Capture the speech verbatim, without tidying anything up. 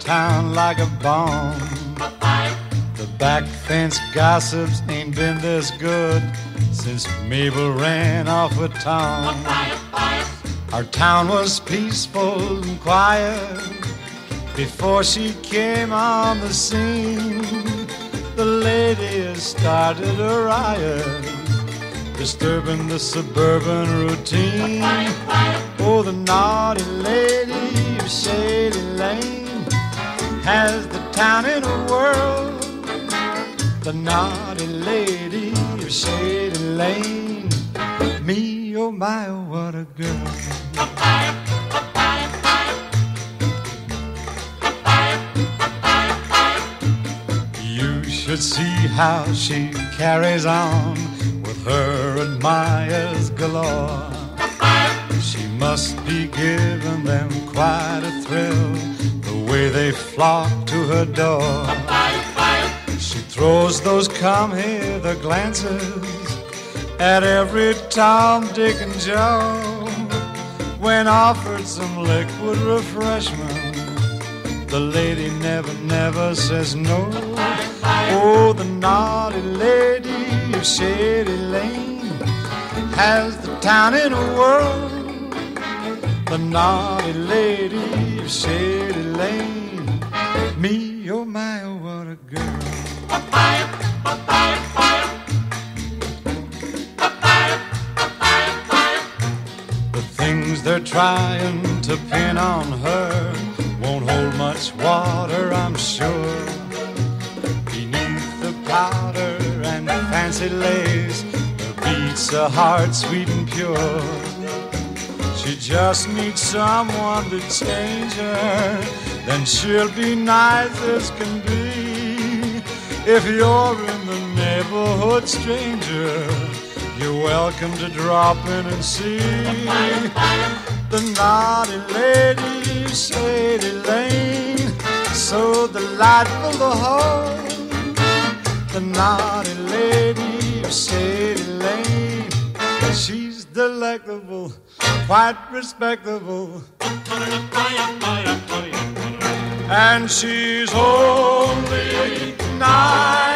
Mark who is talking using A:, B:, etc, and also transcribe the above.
A: town like a bomb. The back fence gossips ain't been this good since Mabel ran off with Tom. Our town was peaceful and quiet before she came on the scene. The lady has started a riot, disturbing the suburban routine. Oh, the naughty lady of Shady Lane has the town in a whirl. The naughty lady of Shady Lane, me, oh my, oh what a girl. You should see how she carries on with her admirers galore. She must be giving them quite a thrill, the way they flock to her door. She throws those come-hither glances at every Tom, Dick, and Joe. When offered some liquid refreshment, the lady never, never says no. Oh, the naughty lady of Shady Lane has the town in a whirl. The naughty lady of Shady Lane, me, oh my, oh what a girl. The things they're trying to pin on her won't hold much water, I'm sure. Beneath the powder and fancy lace, there beats a heart sweet and pure. She just needs someone to change her, then she'll be nice as can be. If you're in the neighborhood, stranger, you're welcome to drop in and see the naughty lady of Shady Lane, so delightful to hold. The naughty lady of Shady Lane, she's delectable, quite respectable, and she's only nine.